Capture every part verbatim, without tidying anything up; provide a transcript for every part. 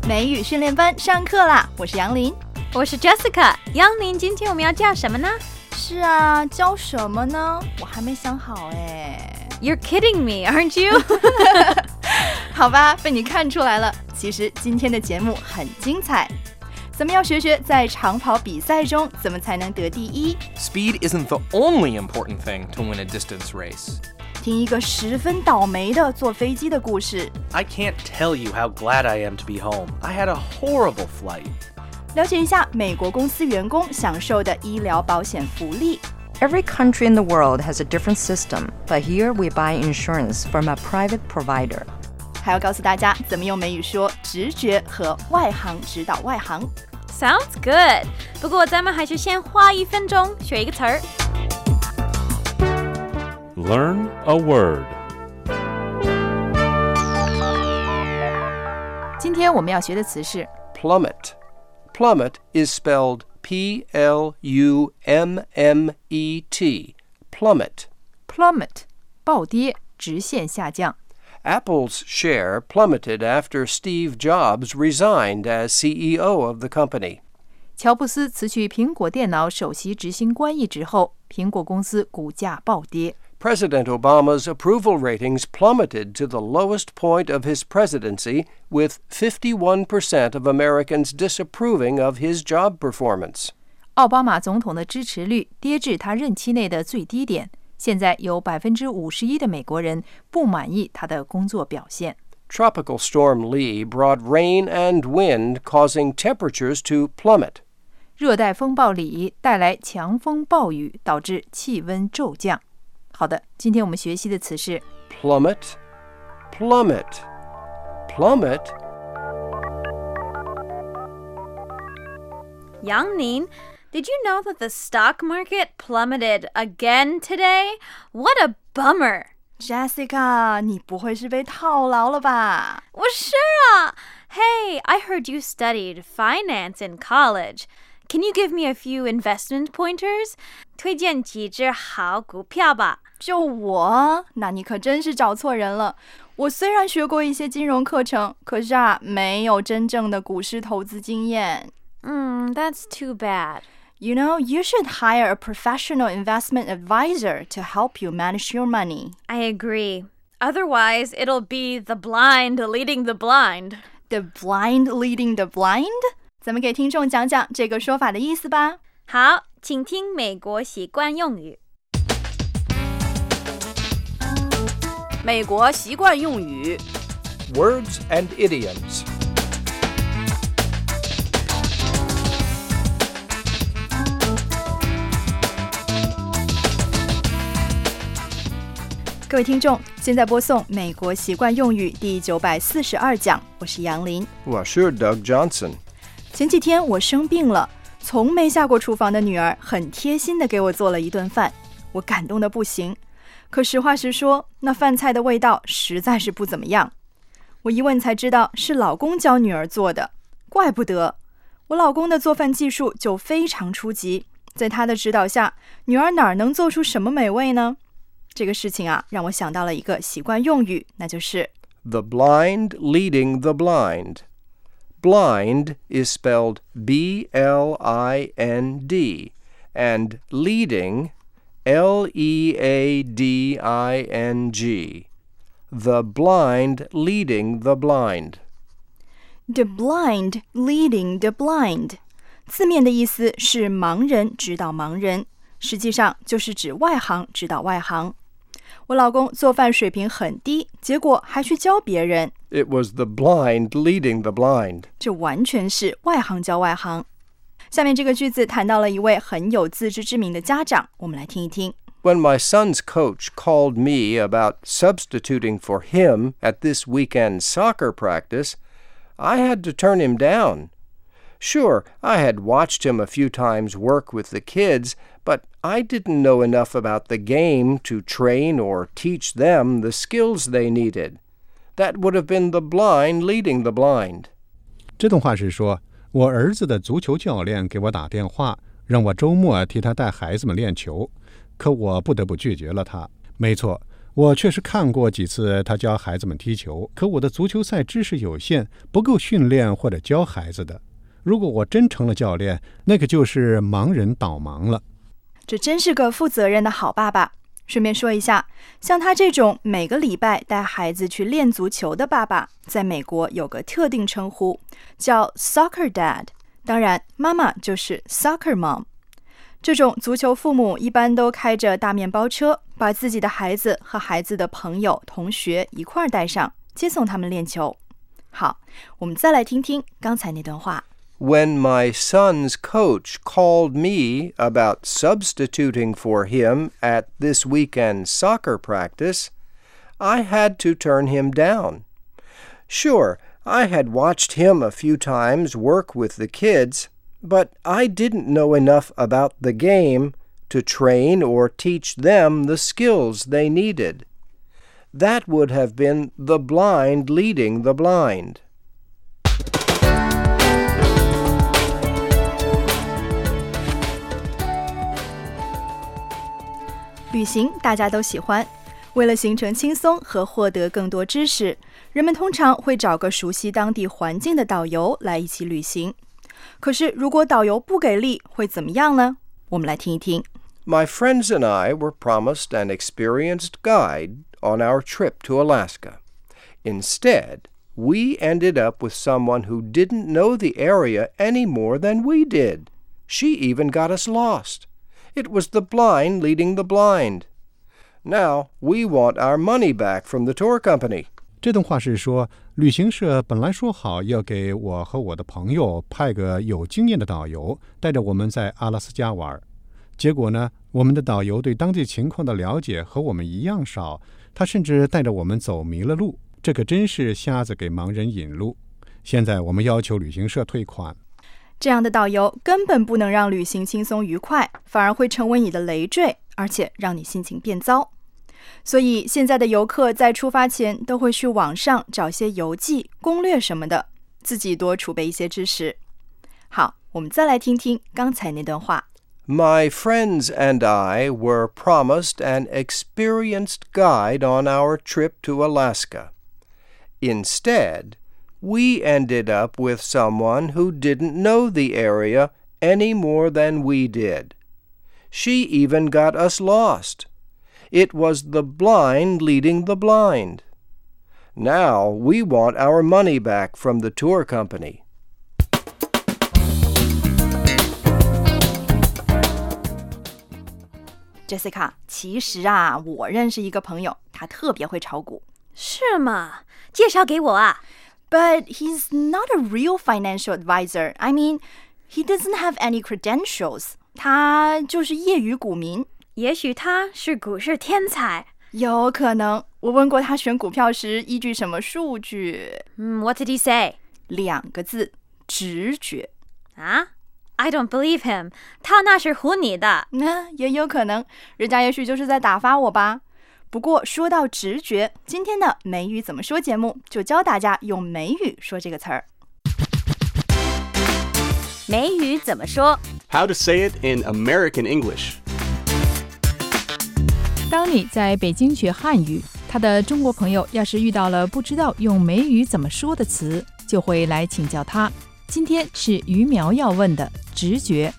美语训练班上课啦！我是杨林， 我是 Jessica。杨林，今天我们要教什么呢？ 是啊，教什么呢？我还没想好哎。 You're kidding me, aren't you? 好吧，被你看出来了。其实今天的节目很精彩，咱们要学学在长跑比赛中怎么才能得第一。 Speed isn't the only important thing to win a distance race. 听一个十分倒霉的坐飞机的故事。 I can't tell you how glad I am to be home. I had a horrible flight. 了解一下美国公司员工享受的医疗保险福利。 Every country in the world has a different system, but here we buy insurance from a private provider. 还要告诉大家怎么用美语说直觉和外行指导外行。 Sounds good. 不过咱们还是先花一分钟学一个词儿。 Learn a word. 今天我们要学的词是 plummet. Plummet is spelled P L U M M E T. Plummet. plummet 暴跌，直线下降。 Apple's share plummeted after Steve Jobs resigned as C E O of the company. 乔布斯辞去苹果电脑首席执行官一职后，苹果公司股价暴跌。 President Obama's approval ratings plummeted to the lowest point of his presidency, with fifty-one percent of Americans disapproving of his job performance. 奥巴马总统的支持率跌至他任期内的最低点，现在有 百分之五十一 的美国人不满意他的工作表现。 Tropical Storm Lee brought rain and wind, causing temperatures to plummet. 热带风暴里带来强风暴雨，导致气温骤降。好的，今天我们学习的词是 plummet, plummet, plummet. 杨宁 Did you know that the stock market plummeted again today? What a bummer! Jessica, 你不会是被套牢了吧？ 我是啊。Hey, I heard you studied finance in college. Can you give me a few investment pointers? 推荐几只好股票吧。 就我？那你可真是找错人了。我虽然学过一些金融课程，可是啊，没有真正的股市投资经验。 嗯 that's too bad. You know, you should hire a professional investment advisor to help you manage your money. I agree. Otherwise, it'll be the blind leading the blind. The blind leading the blind? 咱们给听众讲讲这个说法的意思吧。 好，请听美国习惯用语。 美国习惯用语 Words and idioms. 各位听众，现在播送美国习惯用语第九百四十二讲，我是杨林。 我是 Doug Johnson. 前几天我生病了，从没下过厨房的女儿很贴心地给我做了一顿饭，我感动得不行。可实话实说，那饭菜的味道实在是不怎么样。我一问才知道是老公教女儿做的，怪不得。我老公的做饭技术就非常初级，在他的指导下，女儿哪能做出什么美味呢？这个事情啊，让我想到了一个习惯用语，那就是 The blind leading the blind. Blind is spelled B L I N D, and leading, L E A D I N G. The blind leading the blind. The blind leading the blind. 字面的意思是盲人指导盲人，实际上就是指外行指导外行。我老公做饭水平很低，结果还去教别人。 It was the blind leading the blind. 这完全是外行教外行。下面这个句子谈到了一位很有自知之明的家长，我们来听一听。 When my son's coach called me about substituting for him at this weekend's soccer practice, I had to turn him down. Sure, I had watched him a few times work with the kids, but I didn't know enough about the game to train or teach them the skills they needed. That would have been the blind leading the blind. 这段话是说，我儿子的足球教练给我打电话，让我周末替他带孩子们练球，可我不得不拒绝了他。没错， 我确实看过几次他教孩子们踢球，可我的足球赛知识有限，不够训练或者教孩子的。如果我真成了教练，那可就是盲人导盲了。 这真是个负责任的好爸爸。顺便说一下，像他这种每个礼拜带孩子去练足球的爸爸，在美国有个特定称呼，叫 soccer dad。当然，妈妈就是 soccer mom。这种足球父母一般都开着大面包车，把自己的孩子和孩子的朋友、同学一块儿带上，接送他们练球。好，我们再来听听刚才那段话。 When my son's coach called me about substituting for him at this weekend's soccer practice, I had to turn him down. Sure, I had watched him a few times work with the kids, but I didn't know enough about the game to train or teach them the skills they needed. That would have been the blind leading the blind. 旅行大家都喜欢，为了行程轻松和获得更多知识，人们通常会找个熟悉当地环境的导游来一起旅行。可是如果导游不给力，会怎么样呢？我们来听一听。 My friends and I were promised an experienced guide on our trip to Alaska. Instead, we ended up with someone who didn't know the area any more than we did. She even got us lost. It was the blind leading the blind. Now, we want our money back from the tour company. 这段话是说，旅行社本来说好要给我和我的朋友派个有经验的导游，带着我们在阿拉斯加玩。结果呢，我们的导游对当地情况的了解和我们一样少，他甚至带着我们走迷了路。这可真是瞎子给盲人引路。现在我们要求旅行社退款。 这样的导游根本不能让旅行轻松愉快，反而会成为你的累赘，而且让你心情变糟。所以现在的游客在出发前都会去网上找些游记、攻略什么的，自己多储备一些知识。好，我们再来听听刚才那段话。 My friends and I were promised an experienced guide on our trip to Alaska. Instead, we ended up with someone who didn't know the area any more than we did. She even got us lost. It was the blind leading the blind. Now we want our money back from the tour company. Jessica, 其实啊，我认识一个朋友，他特别会炒股。 是吗？介绍给我啊。 But he's not a real financial advisor. I mean, he doesn't have any credentials. 他就是业余股民。 也许他是股市天才。 有可能。我问过他选股票时依据什么数据。 嗯 What did he say? 两个字，直觉。 啊？I don't believe him. 他那是唬你的。 那也有可能，人家也许就是在打发我吧。不过说到直觉，今天的美语怎么说节目就教大家用美语说这个词儿。 美语怎么说？ How to say it in American English. 当你在北京学汉语，他的中国朋友要是遇到了不知道用美语怎么说的词，就会来请教他。今天是于苗要问的直觉。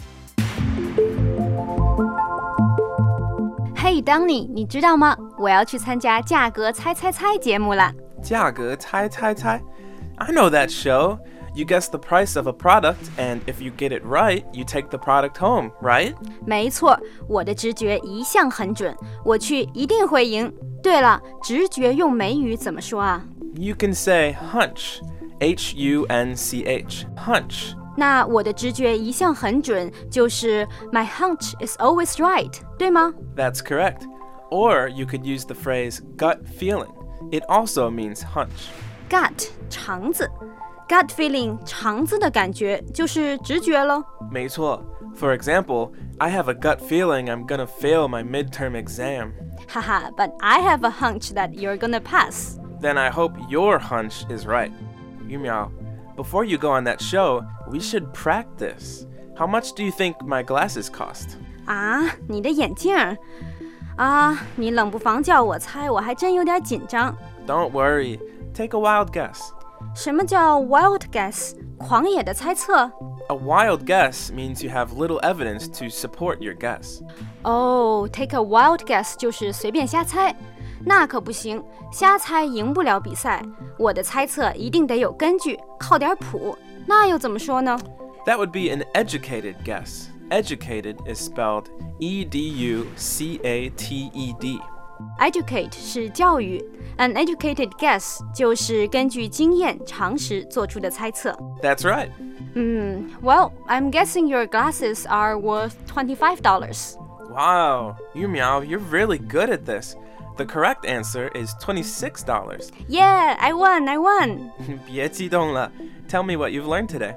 嘿，当你，你知道吗？我要去参加价格猜猜猜节目了。 价格猜猜猜 I know that show. You guess the price of a product, and if you get it right, you take the product home, right? 没错，我的直觉一向很准，我去一定会赢。对了，直觉用美语怎么说啊？ You can say hunch, H U N C H, hunch. 那我的直觉一向很准，就是 My hunch is always right, 对吗？ That's correct. Or you could use the phrase gut feeling. It also means hunch. Gut, 肠子。Gut feeling, 肠子的感觉就是直觉咯。 没错。For example, I have a gut feeling I'm gonna fail my midterm exam. Haha, but I have a hunch that you're gonna pass. Then I hope your hunch is right. Yu Miao, before you go on that show, we should practice. How much do you think my glasses cost? 啊，你的眼镜啊，你冷不防叫我猜，我还真有点紧张。 Don't worry. Take a wild guess. 什么叫 wild guess？ 狂野的猜测？ A wild guess means you have little evidence to support your guess. 哦、oh, take a wild guess 就是随便瞎猜。那可不行，瞎猜赢不了比赛。我的猜测一定得有根据，靠点谱。那又怎么说呢？ That would be an educated guess. Educated is spelled E D U C A T E D.Educate 是教育 ，an educated guess 就是根据经验、常识做出的猜测。 That's right. 嗯 ，Well, I'm guessing your glasses are worth twenty-five dollars. Wow, Yu Miao, you're really good at this. The correct answer is twenty-six dollars. Yeah, I won, I won. 别激动了 Tell me what you've learned today.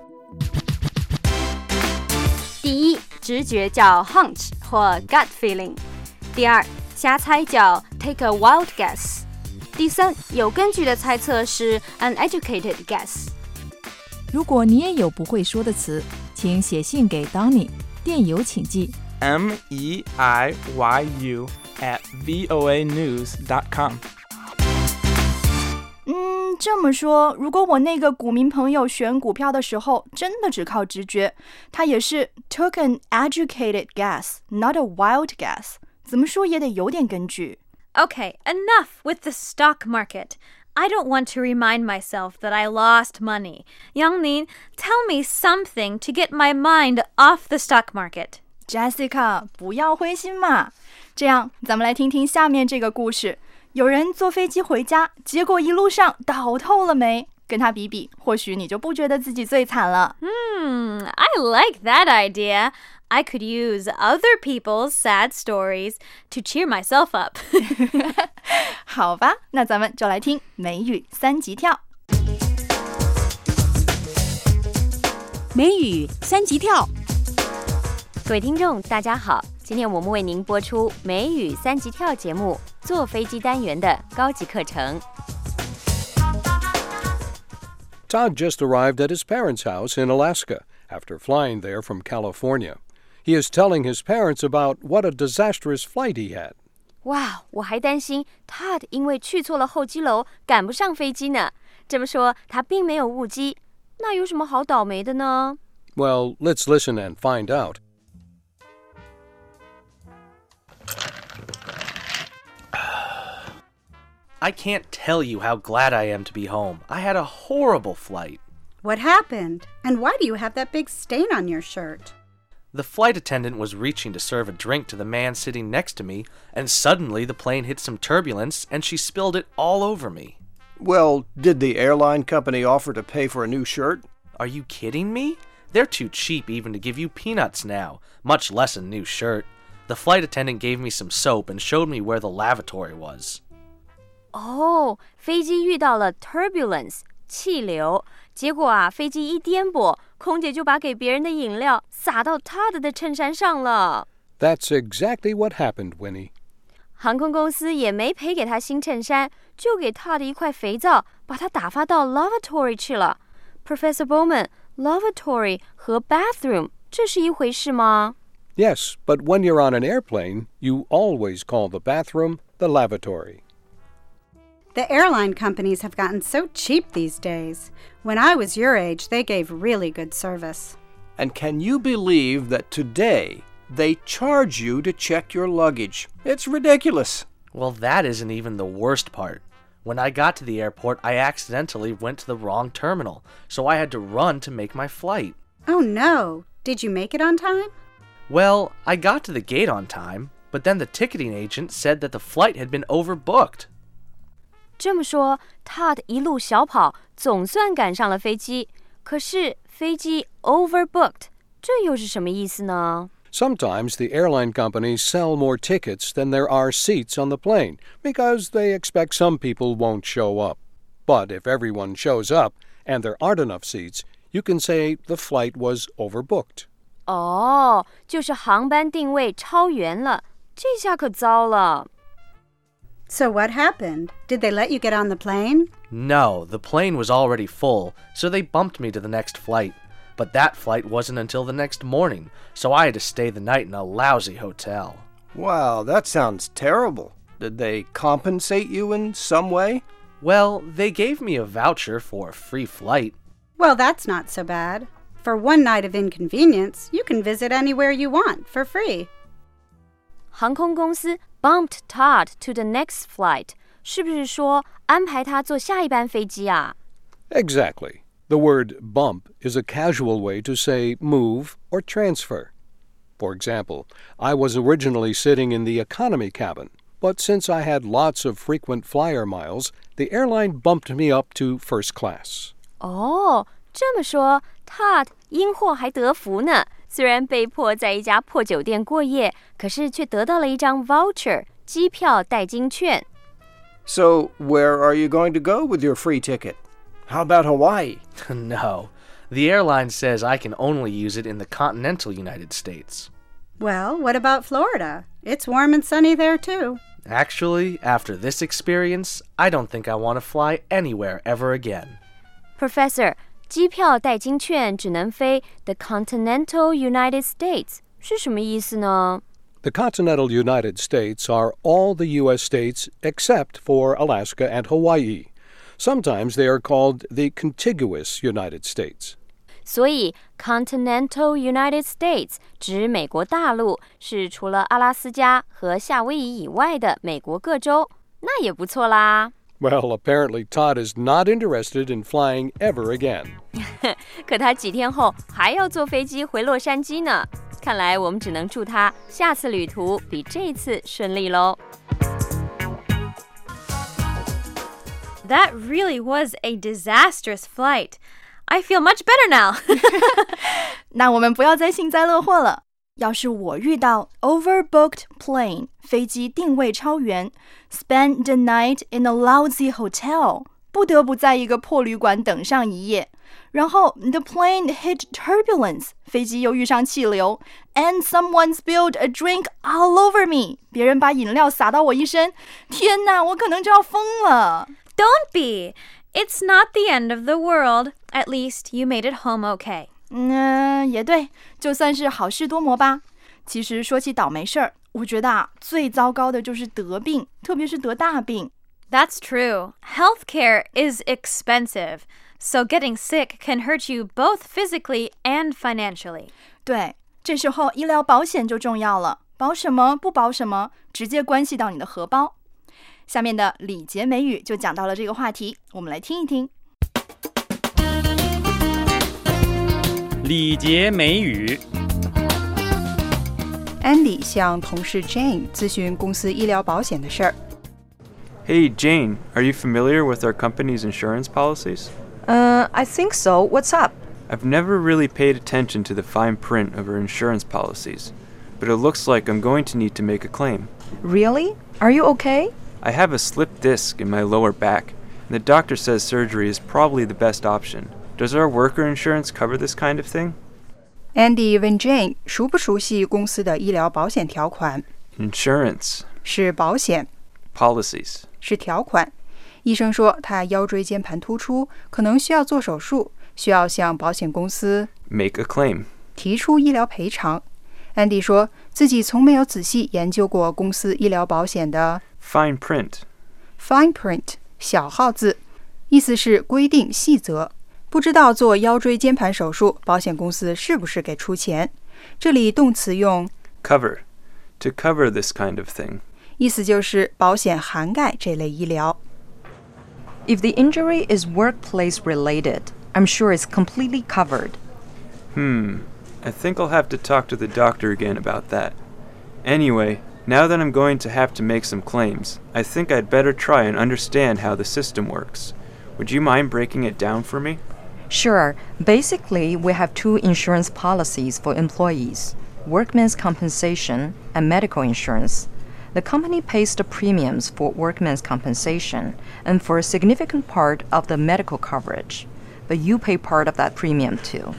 第一，直觉叫 hunch 或 gut feeling。第二，瞎猜叫 take a wild guess。第三，有根据的猜测是 an educated guess。 如果你也有不会说的词，请写信给 Donnie， 电邮请寄 M E I Y U at voa news dot com。 嗯，这么说，如果我那个股民朋友选股票的时候真的只靠直觉，他也是 took an educated guess, not a wild guess。怎么说也得有点根据。 Okay, enough with the stock market. I don't want to remind myself that I lost money. Yang-Ning, tell me something to get my mind off the stock market. Jessica, 不要灰心嘛。这样，咱们来听听下面这个故事。有人坐飞机回家，结果一路上倒透了霉。跟他比比，或许你就不觉得自己最惨了。 Hmm, I like that idea. I could use other people's sad stories to cheer myself up. 好吧，那咱们就来听美语三级跳。 美语三级跳。 各位听众，大家好，今天我们为您播出美语三级跳节目坐飞机单元的高级课程。 Todd just arrived at his parents' house in Alaska after flying there from California. He is telling his parents about what a disastrous flight he had. 哇，我还担心 Todd 因为去错了候机楼，赶不上飞机呢。这么说，他并没有误机，那有什么好倒霉的呢？ Well, let's listen and find out. I can't tell you how glad I am to be home. I had a horrible flight. What happened? And why do you have that big stain on your shirt? The flight attendant was reaching to serve a drink to the man sitting next to me, and suddenly the plane hit some turbulence and she spilled it all over me. Well, did the airline company offer to pay for a new shirt? Are you kidding me? They're too cheap even to give you peanuts now, much less a new shirt. The flight attendant gave me some soap and showed me where the lavatory was. 哦，飞机遇到了 turbulence 气流，结果啊，飞机一颠簸，空姐就把给别人的饮料洒到Todd的衬衫上了。 That's exactly what happened, Winnie. 航空公司也没赔给他新衬衫，就给Todd一块肥皂，把他打发到 lavatory 去了。Professor Bowman, lavatory 和 bathroom 这是一回事吗？ Yes, but when you're on an airplane, you always call the bathroom the lavatory. The airline companies have gotten so cheap these days. When I was your age, they gave really good service. And can you believe that today they charge you to check your luggage? It's ridiculous. Well, that isn't even the worst part. When I got to the airport, I accidentally went to the wrong terminal, so I had to run to make my flight. Oh no! Did you make it on time? Well, I got to the gate on time, but then the ticketing agent said that the flight had been overbooked. 这么说 Todd 一路小跑，总算赶上了飞机。可是飞机 overbooked， 这又是什么意思呢？ Sometimes the airline companies sell more tickets than there are seats on the plane because they expect some people won't show up. But if everyone shows up and there aren't enough seats, you can say the flight was overbooked. 哦，就是航班定位超员了，这下可糟了。 So what happened? Did they let you get on the plane? No, the plane was already full, so they bumped me to the next flight. But that flight wasn't until the next morning, so I had to stay the night in a lousy hotel. Wow, that sounds terrible. Did they compensate you in some way? Well, they gave me a voucher for a free flight. Well, that's not so bad. For one night of inconvenience, you can visit anywhere you want for free. 航空公司 bumped Todd to the next flight， 是不是说安排他坐下一班飞机啊？ Exactly. The word bump is a casual way to say move or transfer. For example, I was originally sitting in the economy cabin, but since I had lots of frequent flyer miles, the airline bumped me up to first class. 哦，这么说 Todd 因祸还得福呢。虽然被迫在一家破酒店过夜，可是却得到了一张 voucher 机票代金券。 So, where are you going to go with your free ticket? How about Hawaii? No. The airline says I can only use it in the continental United States. Well, what about Florida? It's warm and sunny there, too. Actually, after this experience, I don't think I want to fly anywhere ever again. Professor, 机票代金券只能飞 the continental United States 是什么意思呢？ The continental United States are all the U S states except for Alaska and Hawaii. Sometimes they are called the contiguous United States. 所以 continental United States 指美国大陆，是除了阿拉斯加和夏威夷以外的美国各州，那也不错啦。 Well, apparently Todd is not interested in flying ever again. 可他几天后还要坐飞机回洛杉矶呢。看来我们只能祝他下次旅途比这次顺利咯。 That really was a disastrous flight. I feel much better now. 那我们不要再幸灾乐祸了。要是我遇到 overbooked plane 飞机定位超员 spend the night in a lousy hotel 不得不在一个破旅馆等上一夜，然后 the plane hit turbulence 飞机又遇上气流 and someone spilled a drink all over me 别人把饮料洒到我一身，天哪，我可能就要疯了。 Don't be. It's not the end of the world. At least you made it home okay. 嗯，也对，就算是好事多磨吧。其实说起倒霉事儿，我觉得啊，最糟糕的就是得病，特别是得大病。 That's true. Healthcare is expensive, so getting sick can hurt you both physically and financially. 对，这时候医疗保险就重要了，保什么不保什么，直接关系到你的荷包。下面的礼节美语就讲到了这个话题，我们来听一听。 礼节美语。 Andy 向同事 Jane 咨询公司医疗保险的事儿。 Hey, Jane, are you familiar with our company's insurance policies? Uh, I think so. What's up? I've never really paid attention to the fine print of our insurance policies, but it looks like I'm going to need to make a claim. Really? Are you okay? I have a slipped disc in my lower back, and the doctor says surgery is probably the best option. Does our worker insurance cover this kind of thing? Andy 问 Jane 熟不熟悉公司的医疗保险条款。 Insurance 是保险， policies 是条款。医生说他腰椎间盘突出，可能需要做手术，需要向保险公司 make a claim 提出医疗赔偿。Andy 说自己从没有仔细研究过公司医疗保险的 fine print fine print 小号字，意思是规定细则。不知道做腰椎间盘手术，保险公司是不是给出钱？这里动词用 cover to cover this kind of thing 意思就是保险涵盖这类医疗。 If the injury is workplace related, I'm sure it's completely covered. Hmm, I think I'll have to talk to the doctor again about that. Anyway, now that I'm going to have to make some claims, I think I'd better try and understand how the system works. Would you mind breaking it down for me? Sure. Basically, we have two insurance policies for employees, workmen's compensation and medical insurance. The company pays the premiums for workmen's compensation and for a significant part of the medical coverage, but you pay part of that premium too.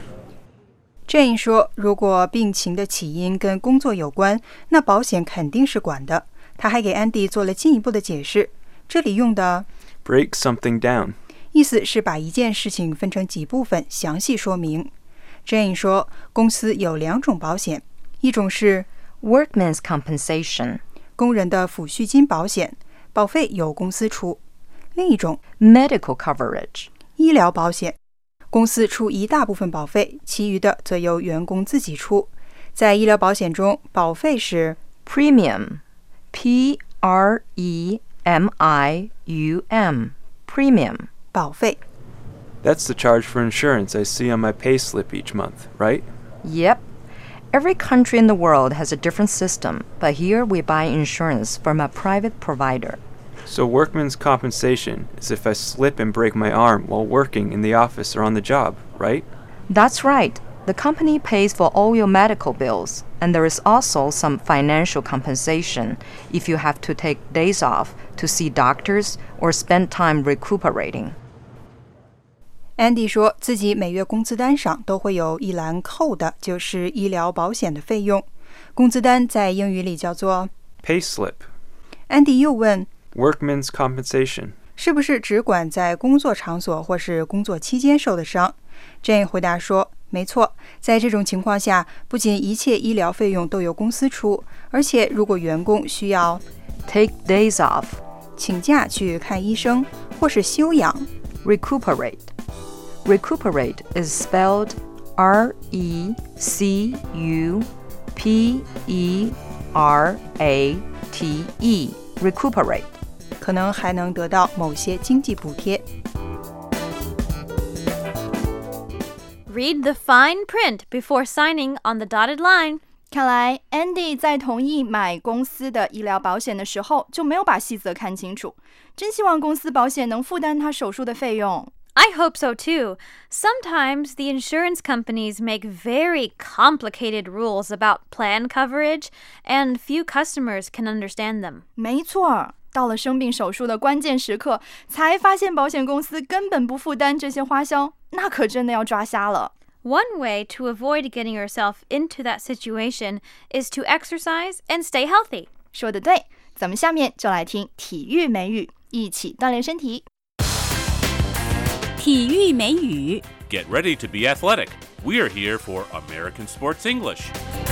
Jane 说，如果病情的起因跟工作有关，那保险肯定是管的。他还给 Andy 做了进一步的解释，这里用的 break something down 意思是把一件事情分成几部分，详细说明。Jane 说，公司有两种保险，一种是 Workman's compensation. 工人的抚恤金保险，保费由公司出。另一种 Medical coverage. 医疗保险，公司出一大部分保费，其余的则由员工自己出。在医疗保险中，保费是 Premium. P R E M I U M. Premium. 保费。 That's the charge for insurance I see on my payslip each month, right? Yep. Every country in the world has a different system, but here we buy insurance from a private provider. So workman's compensation is if I slip and break my arm while working in the office or on the job, right? That's right. The company pays for all your medical bills, and there is also some financial compensation if you have to take days off to see doctors or spend time recuperating. Andy 说自己每月工资单上都会有一栏扣的就是医疗保险的费用。工资单在英语里叫做 Payslip. Andy 又问 Workman's compensation. 是不是只管在工作场所或是工作期间受的伤？ Jane 回答说没错，在这种情况下，不仅一切医疗费用都由公司出，而且如果员工需要 take days off 请假去看医生或是休养 recuperate. Recuperate is spelled R E C U P E R A T E. Recuperate. 可能还能得到某些经济补贴。 Read the fine print before signing on the dotted line. 看来 Andy 在同意买公司的医疗保险的时候就没有把细则看清楚，真希望公司保险能负担他手术的费用。 I hope so too. Sometimes the insurance companies make very complicated rules about plan coverage, and few customers can understand them. 没错，到了生病手术的关键时刻，才发现保险公司根本不负担这些花销，那可真的要抓瞎了。 One way to avoid getting yourself into that situation is to exercise and stay healthy. 说得对，咱们下面就来听体育美语，一起锻炼身体。 体育美语 Get ready to be athletic. We're here for American Sports English.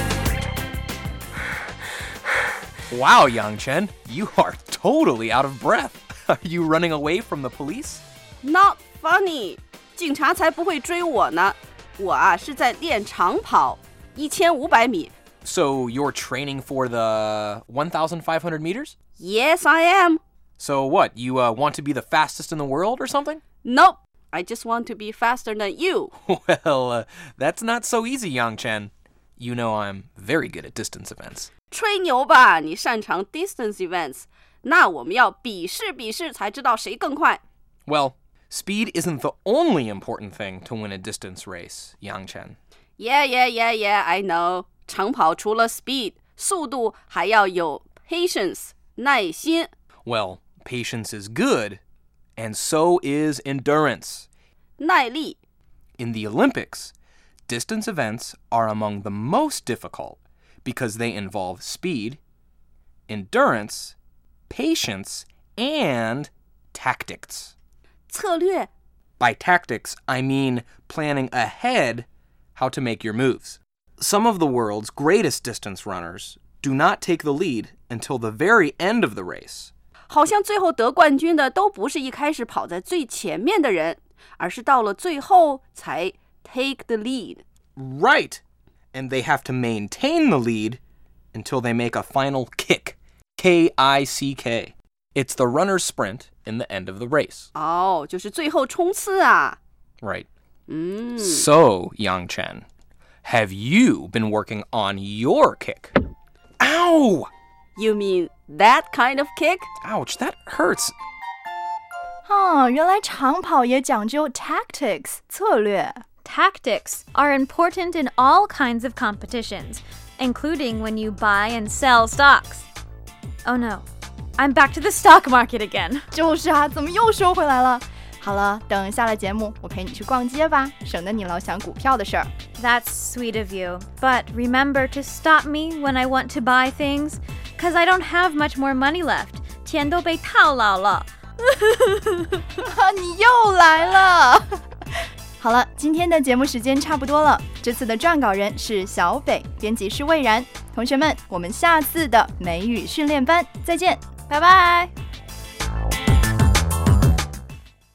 Wow, Yang Chen, you are totally out of breath. Are you running away from the police? Not funny. 警察才不会追我呢。我啊是在练长跑，一千五百米。 So you're training for the one thousand five hundred meters? Yes, I am. So what, you uh, want to be the fastest in the world or something? Nope. I just want to be faster than you. Well, uh, that's not so easy, Yang Chen. You know I'm very good at distance events. 吹牛吧，你擅长 distance events. 那我们要比试比试才知道谁更快。 Well, speed isn't the only important thing to win a distance race, Yang Chen. Yeah, yeah, yeah, yeah, I know. 长跑除了 speed, 速度还要有 patience, 耐心。 Well, patience is good, and so is endurance. 耐力。 In the Olympics, distance events are among the most difficult because they involve speed, endurance, patience, and tactics. 策略。 By tactics, I mean planning ahead how to make your moves. Some of the world's greatest distance runners do not take the lead until the very end of the race. 好像最后得冠军的都不是一开始跑在最前面的人，而是到了最后才 take the lead. Right. And they have to maintain the lead until they make a final kick. K I C K. It's the runner's sprint in the end of the race. 哦，就是最后冲刺啊。 Right. 嗯。 So, Yang Chen, have you been working on your kick? Ow! You mean that kind of kick? Ouch, that hurts. 哦，原来长跑也讲究 tactics 策略。 Tactics are important in all kinds of competitions, including when you buy and sell stocks. Oh no, I'm back to the stock market again. 就是啊，怎么又说回来了？好了，等下了节目，我陪你去逛街吧，省得你老想股票的事儿。 That's sweet of you, but remember to stop me when I want to buy things, cause I don't have much more money left. 钱都被套牢了。 你又来了。 好了，今天的节目时间差不多了。这次的撰稿人是小北，编辑是魏然。同学们，我们下次的美语训练班再见， 拜拜。